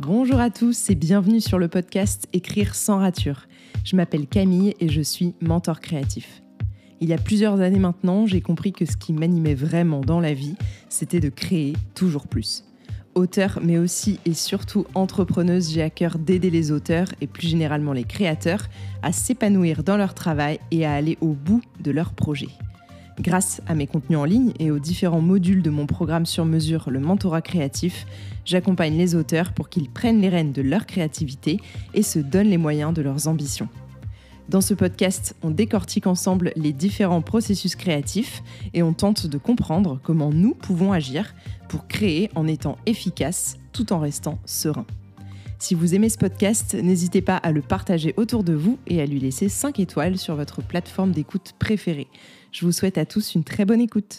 Bonjour à tous et bienvenue sur le podcast Écrire sans rature. Je m'appelle Camille et je suis mentor créatif. Il y a plusieurs années maintenant, j'ai compris que ce qui m'animait vraiment dans la vie, c'était de créer toujours plus. Auteure, mais aussi et surtout entrepreneuse, j'ai à cœur d'aider les auteurs et plus généralement les créateurs à s'épanouir dans leur travail et à aller au bout de leurs projets. Grâce à mes contenus en ligne et aux différents modules de mon programme sur mesure, le mentorat créatif, j'accompagne les auteurs pour qu'ils prennent les rênes de leur créativité et se donnent les moyens de leurs ambitions. Dans ce podcast, on décortique ensemble les différents processus créatifs et on tente de comprendre comment nous pouvons agir pour créer en étant efficace tout en restant serein. Si vous aimez ce podcast, n'hésitez pas à le partager autour de vous et à lui laisser 5 étoiles sur votre plateforme d'écoute préférée. Je vous souhaite à tous une très bonne écoute.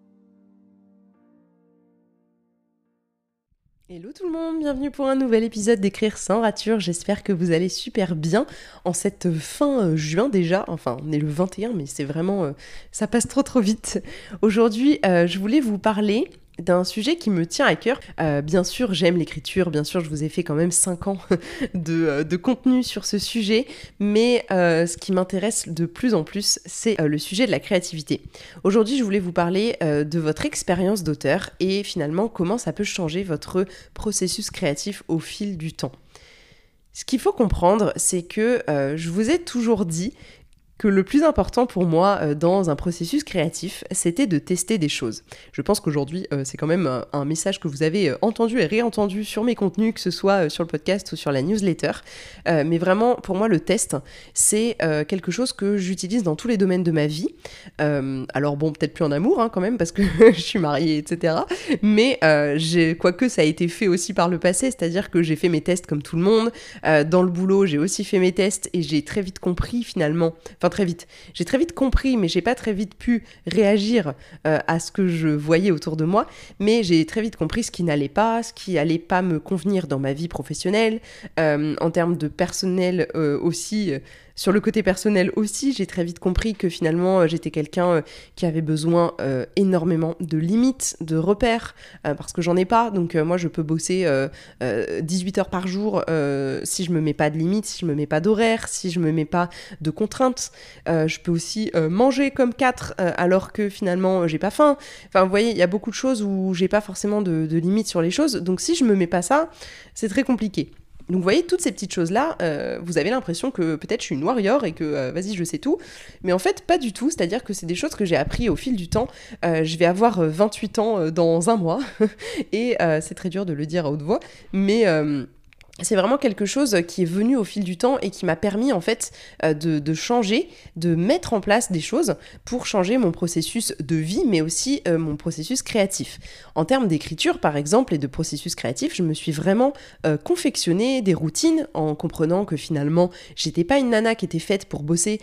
Hello tout le monde, bienvenue pour un nouvel épisode d'Écrire sans rature. J'espère que vous allez super bien en cette fin juin déjà. Enfin, on est le 21, mais c'est vraiment... ça passe trop vite. Aujourd'hui, je voulais vous parler d'un sujet qui me tient à cœur. Bien sûr, j'aime l'écriture, bien sûr, je vous ai fait quand même 5 ans de contenu sur ce sujet, mais ce qui m'intéresse de plus en plus, c'est le sujet de la créativité. Aujourd'hui, je voulais vous parler de votre expérience d'auteur et finalement comment ça peut changer votre processus créatif au fil du temps. Ce qu'il faut comprendre, c'est que je vous ai toujours dit que le plus important pour moi dans un processus créatif, c'était de tester des choses. Je pense qu'aujourd'hui, c'est quand même un message que vous avez entendu et réentendu sur mes contenus, que ce soit sur le podcast ou sur la newsletter. Mais vraiment, pour moi, le test, c'est quelque chose que j'utilise dans tous les domaines de ma vie. Alors bon, peut-être plus en amour quand même, parce que je suis mariée, etc. Mais quoique ça a été fait aussi par le passé, c'est-à-dire que j'ai fait mes tests comme tout le monde. Dans le boulot, j'ai aussi fait mes tests et j'ai très vite compris finalement... J'ai très vite compris, mais j'ai pas très vite pu réagir à ce que je voyais autour de moi, mais j'ai très vite compris ce qui n'allait pas, ce qui allait pas me convenir dans ma vie professionnelle, en termes de personnel aussi. Sur le côté personnel aussi, j'ai très vite compris que finalement, j'étais quelqu'un qui avait besoin énormément de limites, de repères, parce que j'en ai pas. Donc moi, je peux bosser 18 heures par jour si je me mets pas de limites, si je me mets pas d'horaire, si je me mets pas de contraintes. Je peux aussi manger comme 4 alors que finalement, j'ai pas faim. Enfin, vous voyez, il y a beaucoup de choses où j'ai pas forcément de limites sur les choses. Donc si je me mets pas ça, c'est très compliqué. Donc vous voyez, toutes ces petites choses-là, vous avez l'impression que peut-être je suis une warrior et que vas-y, je sais tout. Mais en fait, pas du tout. C'est-à-dire que c'est des choses que j'ai appris au fil du temps. Je vais avoir 28 ans dans un mois. Et c'est très dur de le dire à haute voix. Mais... c'est vraiment quelque chose qui est venu au fil du temps et qui m'a permis en fait de changer, de mettre en place des choses pour changer mon processus de vie, mais aussi mon processus créatif. En termes d'écriture, par exemple, et de processus créatif, je me suis vraiment confectionné des routines en comprenant que finalement, j'étais pas une nana qui était faite pour bosser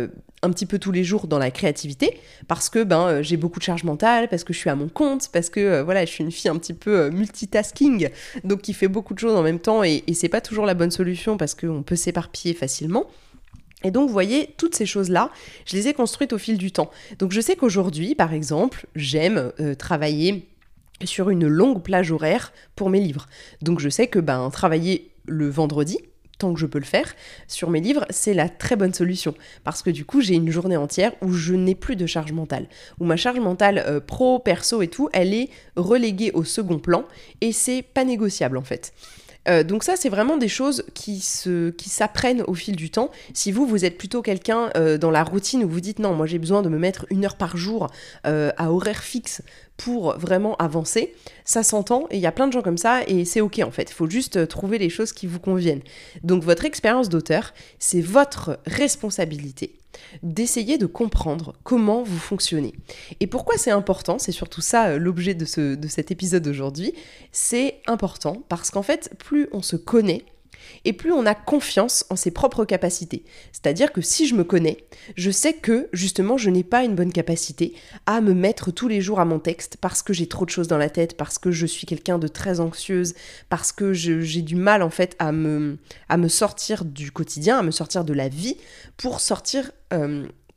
un petit peu tous les jours dans la créativité, parce que j'ai beaucoup de charge mentale, parce que je suis à mon compte, parce que voilà, je suis une fille un petit peu multitasking, donc qui fait beaucoup de choses en même temps, et c'est pas toujours la bonne solution, parce qu'on peut s'éparpiller facilement. Et donc, vous voyez, toutes ces choses-là, je les ai construites au fil du temps. Donc, je sais qu'aujourd'hui, par exemple, j'aime travailler sur une longue plage horaire pour mes livres. Donc, je sais que travailler le vendredi, tant que je peux le faire, sur mes livres, c'est la très bonne solution. Parce que du coup, j'ai une journée entière où je n'ai plus de charge mentale. Où ma charge mentale pro, perso et tout, elle est reléguée au second plan et c'est pas négociable en fait. Donc ça, c'est vraiment des choses qui s'apprennent au fil du temps. Si vous êtes plutôt quelqu'un dans la routine où vous dites « Non, moi j'ai besoin de me mettre 1 heure par jour à horaire fixe pour vraiment avancer », ça s'entend et il y a plein de gens comme ça et c'est ok en fait. Il faut juste trouver les choses qui vous conviennent. Donc votre expérience d'auteur, c'est votre responsabilité d'essayer de comprendre comment vous fonctionnez. Et pourquoi c'est important, c'est surtout ça l'objet de cet épisode d'aujourd'hui, c'est important parce qu'en fait, plus on se connaît, et plus on a confiance en ses propres capacités. C'est-à-dire que si je me connais, je sais que justement je n'ai pas une bonne capacité à me mettre tous les jours à mon texte parce que j'ai trop de choses dans la tête, parce que je suis quelqu'un de très anxieuse, parce que j'ai du mal en fait à me sortir du quotidien, à me sortir de la vie pour sortir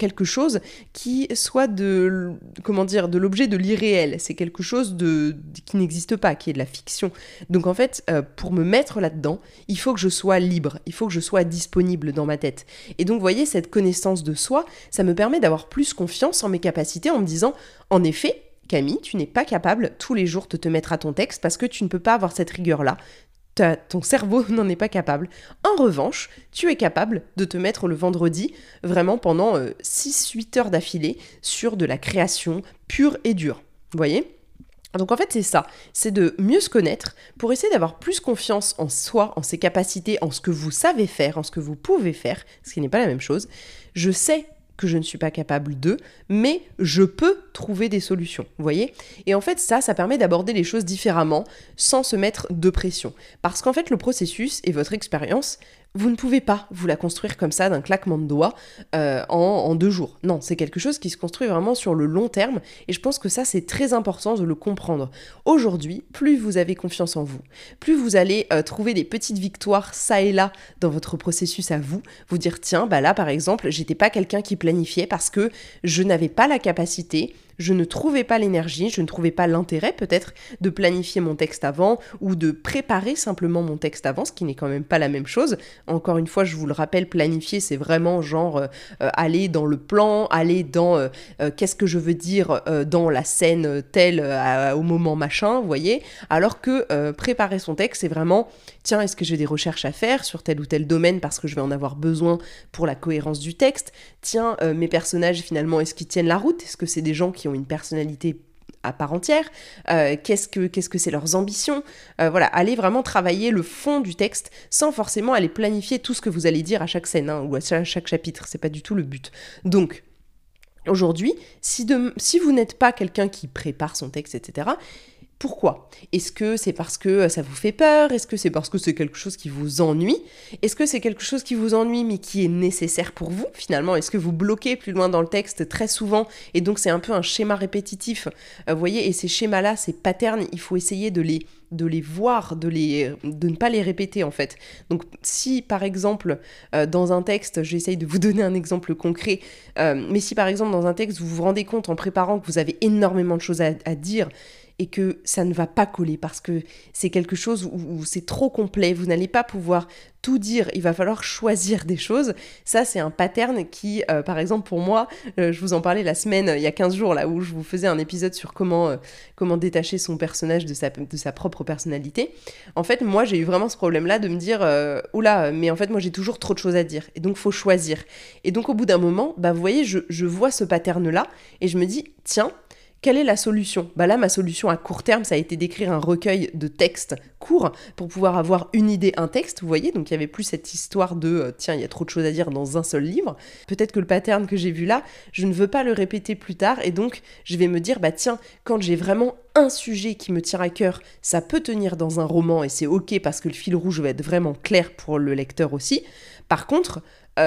quelque chose qui soit de l'objet de l'irréel. C'est quelque chose qui n'existe pas, qui est de la fiction. Donc en fait, pour me mettre là-dedans, il faut que je sois libre, il faut que je sois disponible dans ma tête. Et donc, vous voyez, cette connaissance de soi, ça me permet d'avoir plus confiance en mes capacités en me disant, en effet, Camille, tu n'es pas capable tous les jours de te mettre à ton texte parce que tu ne peux pas avoir cette rigueur-là. Ton cerveau n'en est pas capable. En revanche, tu es capable de te mettre le vendredi vraiment pendant 6-8 heures d'affilée sur de la création pure et dure. Vous voyez ? Donc en fait c'est ça, c'est de mieux se connaître pour essayer d'avoir plus confiance en soi, en ses capacités, en ce que vous savez faire, en ce que vous pouvez faire, ce qui n'est pas la même chose. Je sais que je ne suis pas capable de, mais je peux trouver des solutions, vous voyez ? Et en fait, ça permet d'aborder les choses différemment, sans se mettre de pression. Parce qu'en fait, le processus et votre expérience, vous ne pouvez pas vous la construire comme ça d'un claquement de doigts en 2 jours. Non, c'est quelque chose qui se construit vraiment sur le long terme et je pense que ça, c'est très important de le comprendre. Aujourd'hui, plus vous avez confiance en vous, plus vous allez trouver des petites victoires ça et là dans votre processus à vous, vous dire tiens, bah là par exemple, j'étais pas quelqu'un qui planifiait parce que je n'avais pas la capacité, je ne trouvais pas l'énergie, je ne trouvais pas l'intérêt peut-être de planifier mon texte avant ou de préparer simplement mon texte avant, ce qui n'est quand même pas la même chose. Encore une fois, je vous le rappelle, planifier, c'est vraiment genre aller dans le plan, aller dans qu'est-ce que je veux dire dans la scène telle au moment machin, vous voyez. Alors que préparer son texte, c'est vraiment, tiens, est-ce que j'ai des recherches à faire sur tel ou tel domaine parce que je vais en avoir besoin pour la cohérence du texte. Tiens, mes personnages finalement, est-ce qu'ils tiennent la route ? Est-ce que c'est des gens qui ont une personnalité à part entière, qu'est-ce que c'est leurs ambitions, voilà, allez vraiment travailler le fond du texte sans forcément aller planifier tout ce que vous allez dire à chaque scène ou à chaque chapitre, c'est pas du tout le but. Donc, aujourd'hui, si vous n'êtes pas quelqu'un qui prépare son texte, etc., pourquoi ? Est-ce que c'est parce que ça vous fait peur ? Est-ce que c'est parce que c'est quelque chose qui vous ennuie ? Est-ce que c'est quelque chose qui vous ennuie mais qui est nécessaire pour vous finalement ? Est-ce que vous bloquez plus loin dans le texte très souvent et donc c'est un peu un schéma répétitif, vous voyez, et ces schémas-là, ces patterns, il faut essayer de les voir, de ne pas les répéter en fait. Donc si par exemple dans un texte, j'essaye de vous donner un exemple concret, mais si par exemple dans un texte vous vous rendez compte en préparant que vous avez énormément de choses à dire et que ça ne va pas coller parce que c'est quelque chose où c'est trop complet, vous n'allez pas pouvoir tout dire, il va falloir choisir des choses. Ça, c'est un pattern qui, par exemple, pour moi, je vous en parlais la semaine, il y a 15 jours, là, où je vous faisais un épisode sur comment détacher son personnage de sa propre personnalité. En fait, moi, j'ai eu vraiment ce problème-là de me dire, oula, mais en fait, moi, j'ai toujours trop de choses à dire. Et donc, faut choisir. Et donc, au bout d'un moment, bah, vous voyez, je vois ce pattern-là et je me dis, tiens, quelle est la solution ? Bah là, ma solution à court terme, ça a été d'écrire un recueil de textes courts pour pouvoir avoir une idée, un texte, vous voyez ? Donc il n'y avait plus cette histoire de tiens, il y a trop de choses à dire dans un seul livre. Peut-être que le pattern que j'ai vu là, je ne veux pas le répéter plus tard et donc je vais me dire, bah tiens, quand j'ai vraiment un sujet qui me tient à cœur, ça peut tenir dans un roman et c'est ok parce que le fil rouge va être vraiment clair pour le lecteur aussi. Par contre,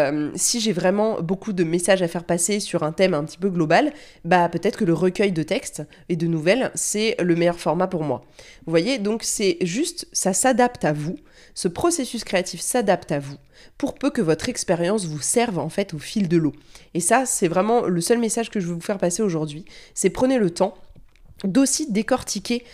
si j'ai vraiment beaucoup de messages à faire passer sur un thème un petit peu global, bah peut-être que le recueil de textes et de nouvelles, c'est le meilleur format pour moi. Vous voyez, donc c'est juste, ça s'adapte à vous, ce processus créatif s'adapte à vous, pour peu que votre expérience vous serve en fait au fil de l'eau. Et ça, c'est vraiment le seul message que je veux vous faire passer aujourd'hui, c'est prenez le temps d'aussi décortiquer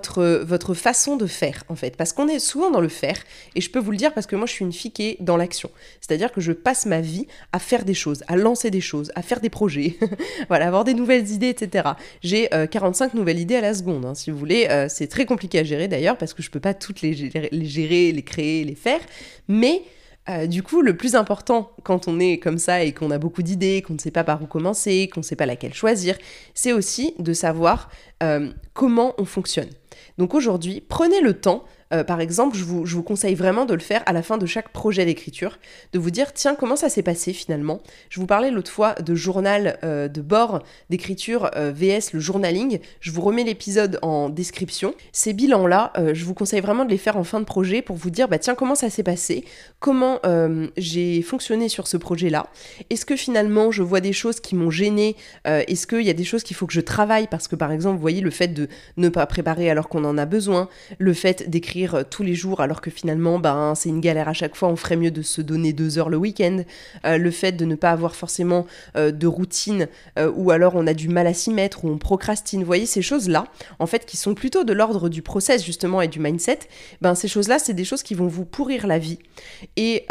votre façon de faire en fait, parce qu'on est souvent dans le faire et je peux vous le dire parce que moi je suis une fille qui est dans l'action, c'est-à-dire que je passe ma vie à faire des choses, à lancer des choses, à faire des projets, voilà, avoir des nouvelles idées, etc. J'ai 45 nouvelles idées à la seconde, hein, si vous voulez, c'est très compliqué à gérer d'ailleurs parce que je peux pas toutes les gérer, les créer, les faire, mais du coup, le plus important quand on est comme ça et qu'on a beaucoup d'idées, qu'on ne sait pas par où commencer, qu'on ne sait pas laquelle choisir, c'est aussi de savoir comment on fonctionne. Donc aujourd'hui, prenez le temps, par exemple, je vous conseille vraiment de le faire à la fin de chaque projet d'écriture, de vous dire, tiens, comment ça s'est passé finalement ? Je vous parlais l'autre fois de journal de bord d'écriture VS, le journaling. Je vous remets l'épisode en description. Ces bilans-là, je vous conseille vraiment de les faire en fin de projet pour vous dire, bah tiens, comment ça s'est passé ? Comment j'ai fonctionné sur ce projet-là ? Est-ce que finalement, je vois des choses qui m'ont gênée ? Est-ce qu'il y a des choses qu'il faut que je travaille ? Parce que par exemple, vous voyez, le fait de ne pas préparer alors qu'on en a besoin, le fait d'écrire tous les jours alors que finalement, c'est une galère à chaque fois, on ferait mieux de se donner 2 heures le week-end, le fait de ne pas avoir forcément de routine, ou alors on a du mal à s'y mettre, ou on procrastine. Vous voyez, ces choses-là, en fait, qui sont plutôt de l'ordre du process, justement, et du mindset, ces choses-là, c'est des choses qui vont vous pourrir la vie et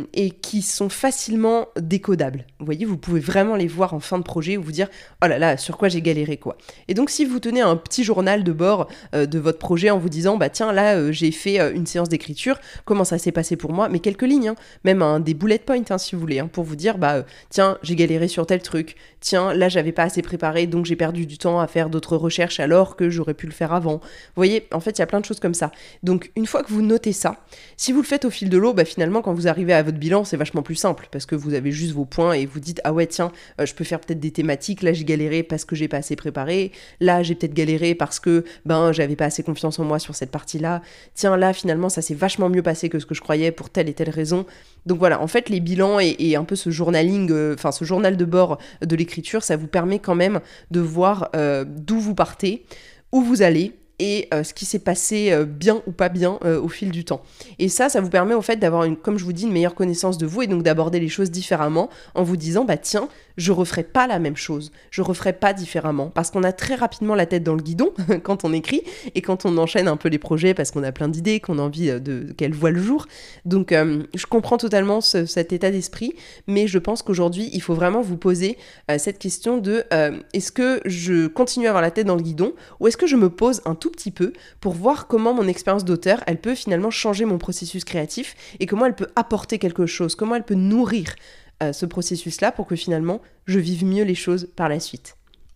qui sont facilement décodables. Vous voyez, vous pouvez vraiment les voir en fin de projet ou vous dire « Oh là là, sur quoi j'ai galéré, quoi ». Et donc, si vous tenez un petit journal de bord de votre projet en vous disant « Tiens, là, j'ai fait une séance d'écriture, comment ça s'est passé pour moi ?» Mais quelques lignes, même des bullet points, si vous voulez, pour vous dire « Tiens, j'ai galéré sur tel truc. Tiens, là, j'avais pas assez préparé, donc j'ai perdu du temps à faire d'autres recherches alors que j'aurais pu le faire avant. » Vous voyez, en fait, il y a plein de choses comme ça. Donc, une fois que vous notez ça, si vous le faites au fil de l'eau, finalement, quand vous arrivez à votre bilan, c'est vachement plus simple parce que vous avez juste vos points et vous dites « Ah ouais, tiens, je peux faire peut-être des thématiques. Là, j'ai galéré parce que j'ai pas assez préparé. Là, j'ai peut-être galéré parce que, j'avais pas assez confiance en moi sur cette partie-là. Tiens, là, finalement, ça s'est vachement mieux passé que ce que je croyais pour telle et telle raison. » Donc voilà, en fait, les bilans et un peu ce journaling, ce journal de bord de l'écriture, ça vous permet quand même de voir d'où vous partez, où vous allez, et ce qui s'est passé bien ou pas bien au fil du temps. Et ça vous permet en fait d'avoir, comme je vous dis, une meilleure connaissance de vous et donc d'aborder les choses différemment en vous disant, tiens, je referai pas la même chose, je referai pas différemment, parce qu'on a très rapidement la tête dans le guidon quand on écrit et quand on enchaîne un peu les projets parce qu'on a plein d'idées, qu'on a envie qu'elles voient le jour. Donc je comprends totalement cet état d'esprit, mais je pense qu'aujourd'hui, il faut vraiment vous poser cette question de est-ce que je continue à avoir la tête dans le guidon ou est-ce que je me pose un tout petit peu pour voir comment mon expérience d'auteur, elle peut finalement changer mon processus créatif et comment elle peut apporter quelque chose, comment elle peut nourrir ce processus-là pour que finalement je vive mieux les choses par la suite.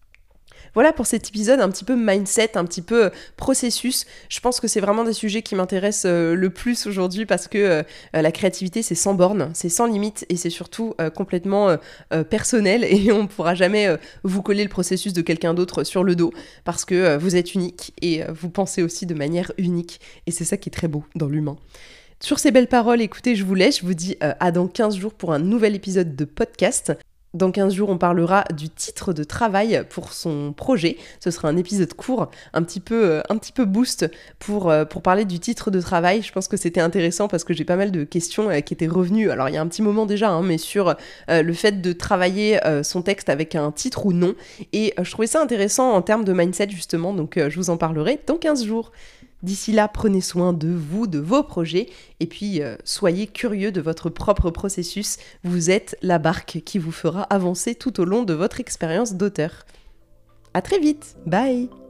Voilà pour cet épisode un petit peu mindset, un petit peu processus. Je pense que c'est vraiment des sujets qui m'intéressent le plus aujourd'hui parce que la créativité, c'est sans borne, c'est sans limite et c'est surtout complètement personnel et on ne pourra jamais vous coller le processus de quelqu'un d'autre sur le dos parce que vous êtes unique et vous pensez aussi de manière unique et c'est ça qui est très beau dans l'humain. Sur ces belles paroles, écoutez, je vous laisse, je vous dis à dans 15 jours pour un nouvel épisode de podcast. Dans 15 jours, on parlera du titre de travail pour son projet. Ce sera un épisode court, un petit peu boost pour parler du titre de travail. Je pense que c'était intéressant parce que j'ai pas mal de questions qui étaient revenues. Alors, il y a un petit moment déjà, mais sur le fait de travailler son texte avec un titre ou non. Et je trouvais ça intéressant en termes de mindset, justement. Donc, je vous en parlerai dans 15 jours. D'ici là, prenez soin de vous, de vos projets, et puis soyez curieux de votre propre processus. Vous êtes la barque qui vous fera avancer tout au long de votre expérience d'auteur. À très vite, bye!